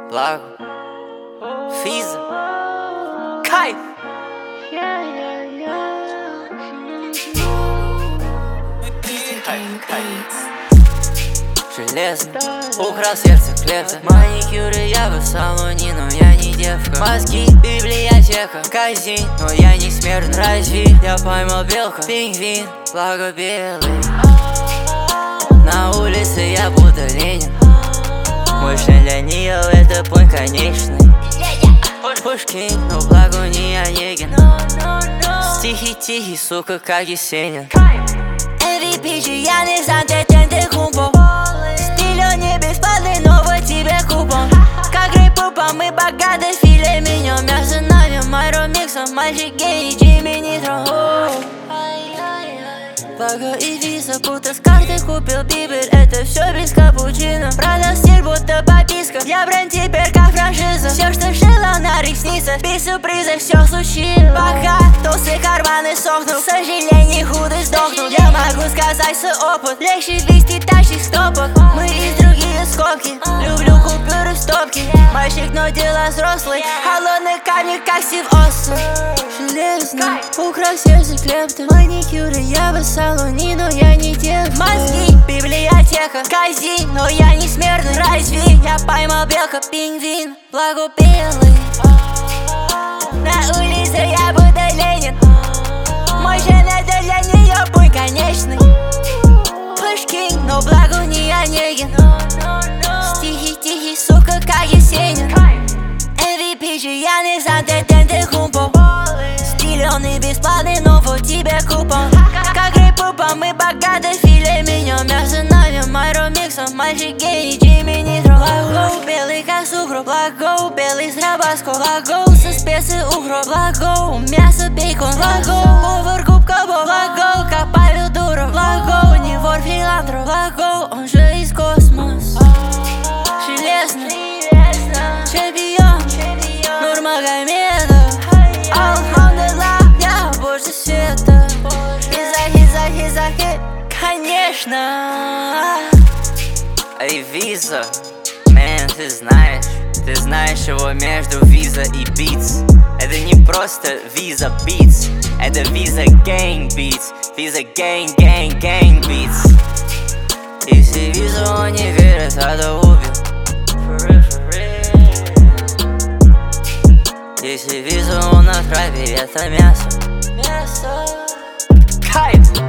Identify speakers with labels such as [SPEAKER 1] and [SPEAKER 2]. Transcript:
[SPEAKER 1] Благо, Физа, кайф. Железно, украл сердце клепта. Маникюры я в салоне, но я не девка. Мозги, библиотека, казин, но я не смертный. Разве я поймал белка? Пингвин, благо белый. На улице я будто Ленин. Больше для нее это путь конечный. Пушкин, но благо не Онегин. Стихи тихий, сука, как Есенин. MVP чьяный Санте-Тенте-Кумпо. Стиль он не бесплатный, но вот тебе купон. Как рейпупа, мы богаты, филе меню. Мясо навем, майро миксом, мальчик гений, Джимми Нитро. Благо и виза, будто с карты купил Бибель. Это все без капучино. Продал стиль, будто подписка. Я бренд теперь как франшиза. Все, что желал на ресница, без сюрприза все случилось. Пока толстые карманы сохнут, сожалений худо сдохнул. Я могу сказать свой опыт, легче вести тащить стопок. Мы из других скобки, люблю купюры в стопке. Мальчик, но дела взрослые, холодные камни, как Стив Остин. Железно, украл сердце клепта. Маникюры я в салоне, но я не девка. Мозги, библиотека, казин, но я не смертный. Разве я поймал белка? Пингвин, благо белый. На улице я будто Ленин. Мой жен это для нее путь конечный. Пушкин, но благо не Онегин. Стихи тихий, сука, как Есенин. MVP чьяный Санте-Тенте-Кумпо. Стиль он и бесплатный, но вот тебе купон. Как рейпупа, мы богаты, филе меню. Мясо навем, майро миксом, мальчик гений, Джимми Нитро. Благо белый как сукро, благо белый с рабаско. Благо со специей укроп, благо мясо бейкон. Благо повар кубка, благо как Павел Дуров. Благо не вор филантроп, благо он же из космоса. Железно, чемпион, Нурмагомедов. Алхамдулилlah, я больше света. Хиза, конечно. Эй, Виза, мэн, ты знаешь его между Виза и Битс. Это не просто Виза Битс, это Виза Gang Beats. Виза Gang Beats. Если Виза он не верит, тогда убил. Если Виза он на траве, это мясо. Кайф.